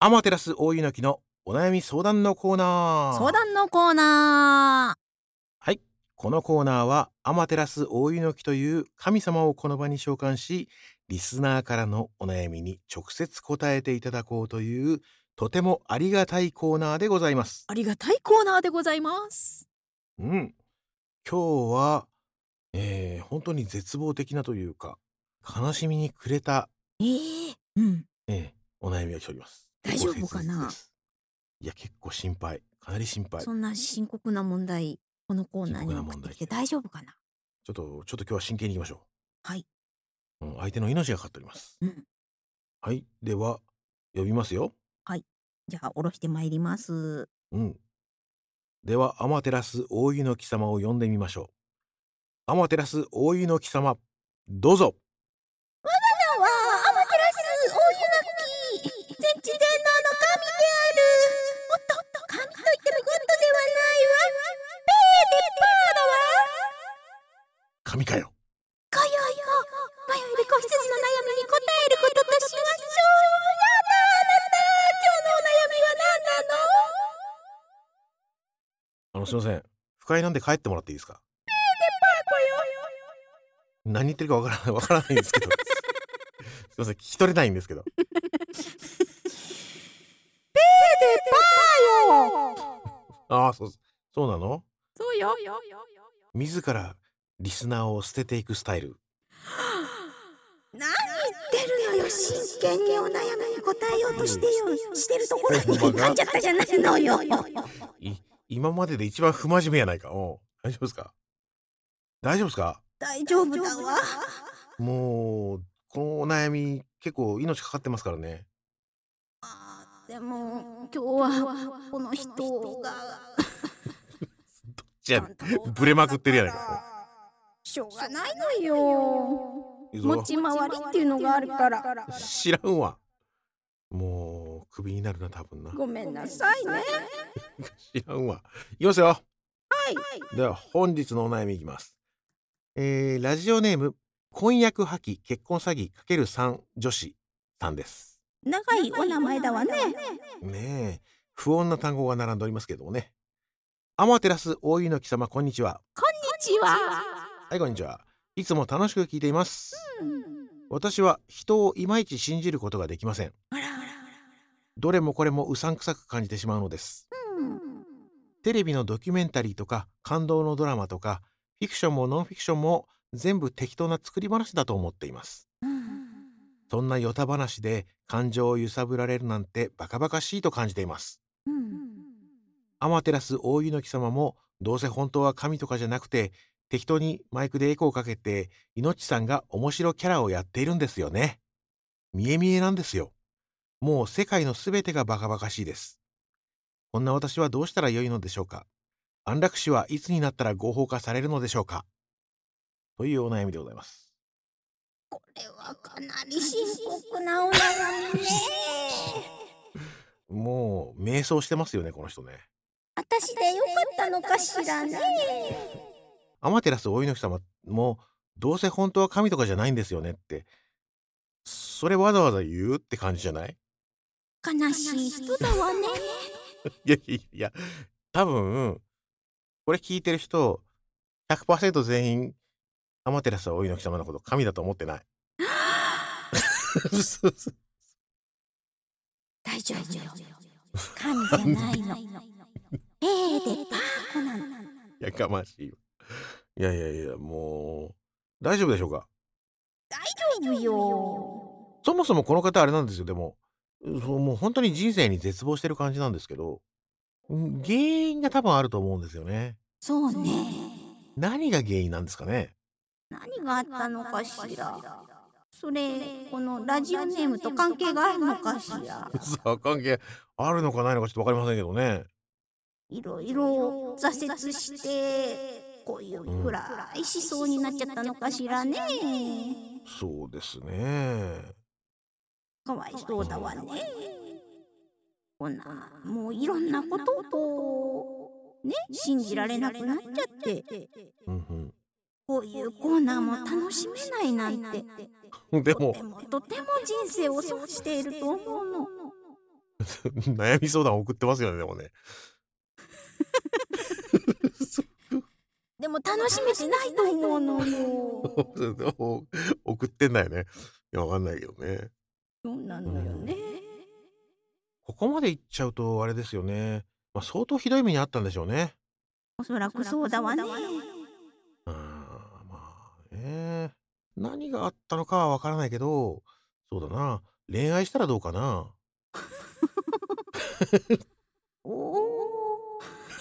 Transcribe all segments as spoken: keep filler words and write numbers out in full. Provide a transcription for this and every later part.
アマテラス大湯の木のお悩み相談のコーナー。 相談のコーナー。 はい、このコーナーはアマテラス大湯の木という神様をこの場に召喚し、リスナーからのお悩みに直接答えていただこうというとてもありがたいコーナーでございます。 ありがたいコーナーでございます。 うん、今日は、えー、本当に絶望的なというか悲しみに暮れた、 えー、うん、 えー、お悩みが来ております。 大丈夫かな。 いや、結構心配、かなり心配。 そんな深刻な問題、このコーナーに送ってきて大丈夫かな。 ちょっとちょっと今日は真剣にいきましょう。 はい、 うん、相手の命がかかっております。 うん、 はい、では呼びますよ。 はい、じゃあ下ろしてまいります。 うん。ではアマテラス大湯の貴様を呼んでみましょう。アマテラス大湯の貴様、どうぞ。 我が名はアマテラス大湯の木、全知全能の神である。おっと、神と言ってもゴッドではないわ。ペーデパーだわ。 神かよ。 かよよ、迷いで子羊の悩みに答えることとしましょう。やだ、あなた、今日のお悩みは何なの？ あのすいません、不快なんで帰ってもらっていいですか。 ペーデパー子よ。 何言ってるかわからないわからないんですけどすいません、聞き取れないんですけど。 ペーデパーよ。 ああ、そうそうなの。 そうよ。 自らリスナーを捨てていくスタイル。 何言ってるのよ。真剣にお悩みに答えようとしてよしてるところに噛んじゃったじゃないのよ。 い今までで一番不真面目やないか。お大丈夫ですか。大丈夫ですか。 大丈夫だわ。 もうこのお悩み結構命かかってますからね。 あーでも今日はこの人がどっちやねんブレまくってるやないか。 しょうがないのよ。持ち回りっていうのがあるから。 知らんわ。もうクビになるな多分な。 ごめんなさいね。 知らんわ。いきますよ。 はい。 では本日のお悩みいきます。えー、ラジオネーム婚約破棄結婚詐欺 かけるさん 女子さんです。 長いお名前だわね。 ねえ、不穏な単語が並んでおりますけどもね。アマテラス大湯の貴様、こんにちは。 こんにちは。 はい、こんにちは。いつも楽しく聞いています。 うん、 私は人をいまいち信じることができません。 あらあら。 どれもこれもうさんくさく感じてしまうのです。 うん、 テレビのドキュメンタリーとか感動のドラマとかフィクションもノンフィクションも全部適当な作り話だと思っています。 うん、 そんなヨタ話で感情を揺さぶられるなんてバカバカしいと感じています。 うん、 アマテラス大湯の貴様もどうせ本当は神とかじゃなくて適当にマイクでエコーかけていのちさんが面白キャラをやっているんですよね。見え見えなんですよ。もう世界のすべてがバカバカしいです。こんな私はどうしたらよいのでしょうか。安楽死はいつになったら合法化されるのでしょうか。というお悩みでございます。 これはかなり深刻なお悩みね。 もう迷走してますよねこの人ね。 私でよかったのかしらね。 アマテラス大湯の貴様もどうせ本当は神とかじゃないんですよねって、それわざわざ言うって感じじゃない。 悲しい人だわね。 いやいやいや、多分これ聞いてる人 ひゃくパーセント 全員アマテラス大湯の貴様のこと神だと思ってない。 大丈夫よ。神じゃないの。えーでパーコなの。 やかましいわ。いやいやいや、もう大丈夫でしょうか。 大丈夫よ。 そもそもこの方あれなんですよ。でもそうもう本当に人生に絶望してる感じなんですけど、ん原因が多分あると思うんですよね。 そうね。 何が原因なんですかね。 何があったのかしら。それこのラジオネームと関係があるのかしら。 さあ関係あるのかないのかちょっとわかりませんけどね。 いろいろ挫折してこういう暗い思想になっちゃったのかしらね。 そうですね。 かわいそうだわね。こんなもういろんなことをこうね信じられなくなっちゃって、 うんうん、 こういうコーナーも楽しめないなんてでもとてもとても人生を損していると思うの。 悩み相談送ってますよね、でもね。そでも楽しめてないと思うのよ。 う送ってんだよね。いや、わかんないけどね。 そうなうのよね。 ん。ここまで行っちゃうとあれですよね。ま、相当ひどい目に遭ったんでしょうね。 おそらくそうだわね。 うーん、まあね。何があったのかはわからないけど、そうだな、恋愛したらどうかな。 おお。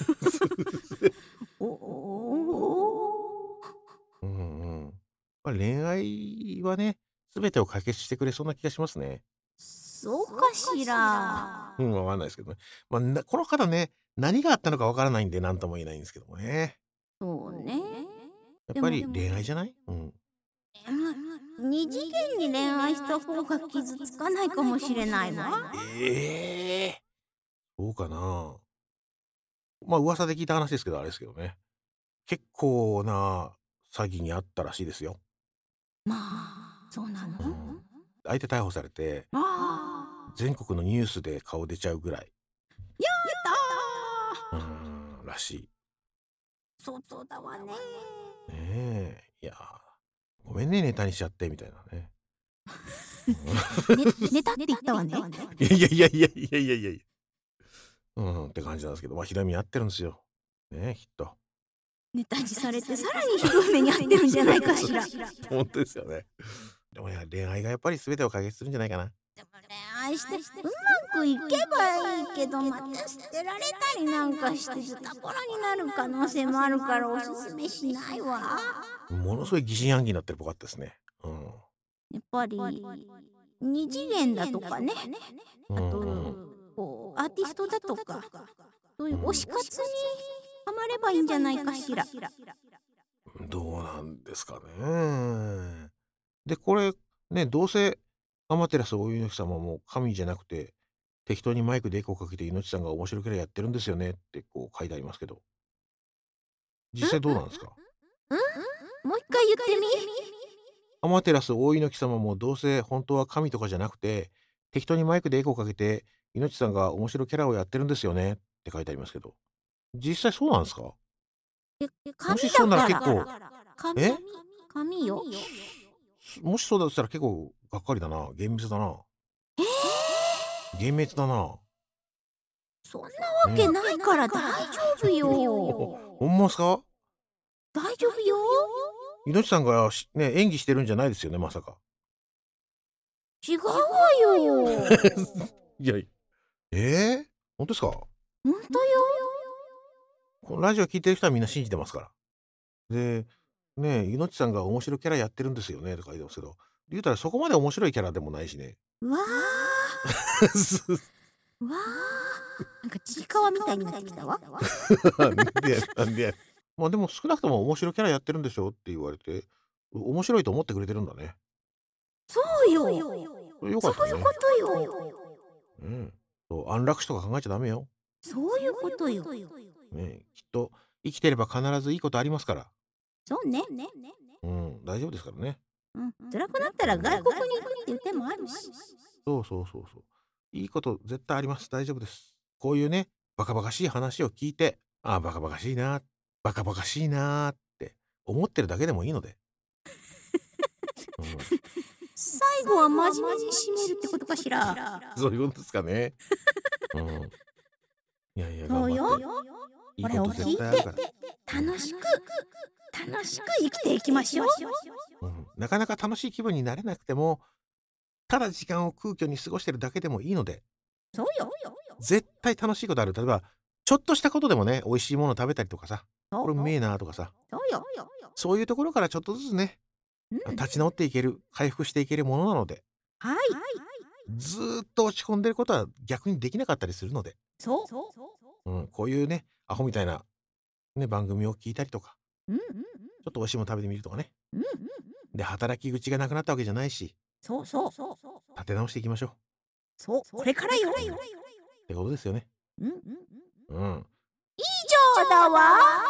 おお。 うんうん。ま、恋愛はね、全てを解決してくれそうな気がしますね。 そうかしら。 うん、わかんないですけどね。ま、なこの方ね、何があったのかわからないんで、なんとも言えないんですけどもね。 そうね。でも、 やっぱり恋愛じゃない？うん。 うん、に次元に恋愛した方が傷つかないかもしれないわ。 ええ！そうかな。ま、噂で聞いた話ですけど、あれですけどね。結構な詐欺に遭ったらしいですよ。 まあ、そうなの？ うん。相手逮捕されて、 ああ。 全国のニュースで顔出ちゃうぐらい。 やうーだ。 ん、らしい。 そうそうだわね。 ねえ。いや、ごめんね、ネタにしちゃってみたいなね。 ねネタって言ったわね。 いやいやいやいやいやいやいやいや。うん、って感じなんですけど、ま、ひどい目に遭ってるんですよ。ね、きっと。 ネタにされてさらにひどい目に遭ってるんじゃないかしら。 ほんとですよね。でも、いや、恋愛がやっぱり全てを解決するんじゃないかな。 でも恋愛してうまくいけばいいけど、また捨てられたりなんかしてズタボロになる可能性もあるからおすすめしないわ。 ものすごい疑心暗鬼になってるっぽかったですね。うん。 やっぱりに次元だとかね、 うあとんうん。 こうアーティストだとか、そういううん。 推し活にハマればいいんじゃないかしら。 どうなんですかね。で、これ、ね、どうせ天照大猪木様も神じゃなくて、適当にマイクでエコーかけて猪木さんが面白けりゃやってるんですよねってこう書いてありますけど、実際どうなんですか？ ん？もう一回言ってみ。 天照大猪木様もどうせ本当は神とかじゃなくて、適当にマイクでエコーかけて、猪木さんが面白キャラをやってるんですよねって書いてありますけど、実際そうなんですか？ え、 も紙しそうならだから。 結構、 紙え？ 紙よ。 もしそうだとしたら結構がっかりだな、幻滅だな。幻滅だな。 そんなわけね。 ないから大丈夫よ。 ほんまっすか？ 大丈夫よ。 猪木さんがしね、演技してるんじゃないですよね、まさか。 違うわよ。 いやいええ？ほんとですか？ ほんとよ。 このラジオ聞いてる人はみんな信じてますから。で、ね、猪木さんが面白キャラやってるんですよねとか言ってますけど、言うたらそこまで面白いキャラでもないしね。 わあ、わあ。なんかちいかわみたいになってきたわ。 なんでやなんでや。ま、でも少なくとも面白キャラやってるんでしょって言われて、面白いと思ってくれてるんだね。 そうよ。 それ良かったね。 そういうことよ。 うん。そう、安楽死とか考えちゃダメよ。 そういうことよ。 ね、きっと生きてれば必ずいいことありますから。 そうね。 うん、大丈夫ですからね。 うん、辛くなったら外国に行くっていう手もあるし。 そうそうそうそう。いいこと絶対あります。大丈夫です。こういうね、バカバカしい話を聞いて、ああ、バカバカしいな、バカバカしいなって思ってるだけでもいいので。うん。 最後は真面目に締めるってことかしら。 そういうことですかね。うん。いやいや、 そうよ。 頑張って。いいこれをこと聞いて絶対あるから。 楽しく楽しく生きていきましょう。 うん。なかなか楽しい気分になれなくても、ただ時間を空虚に過ごしてるだけでもいいので、 そうよ。 絶対楽しいことある。例えば、ちょっとしたことでもね、美味しいもの食べたりとかさ、 そうこれうめえなとかさ、 そうよ。 そういうところからちょっとずつね、 うん。 立ち直っていける、回復していけるものなので、 はい。 ずーっと落ち込んでることは逆にできなかったりするので、 そう。 うん、こういうね、アホみたいな、ね、番組を聞いたりとか、 うん。 ちょっと美味しいもの食べてみるとかね。 うん。 で、働き口がなくなったわけじゃないし、 そうそう。 立て直していきましょう。 そう。これからよ。 ってことですよね。 うん。 うん。 以上だわ。あ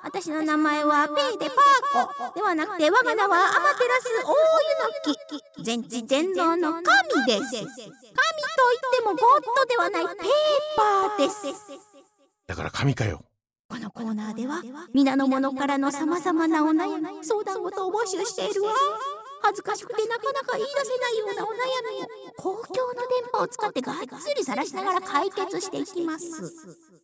私の名前はペーでパーコではなくて、我が名はアマテラス大湯の木、全知全能の神です。神といってもゴッドではないペーパーです。 だから神かよ。 このコーナーでは皆の者からのさまざまなお悩み、相談事を募集しているわ。恥ずかしくてなかなか言い出せないようなお悩みを公共の電波を使ってがっつり晒しながら解決していきます。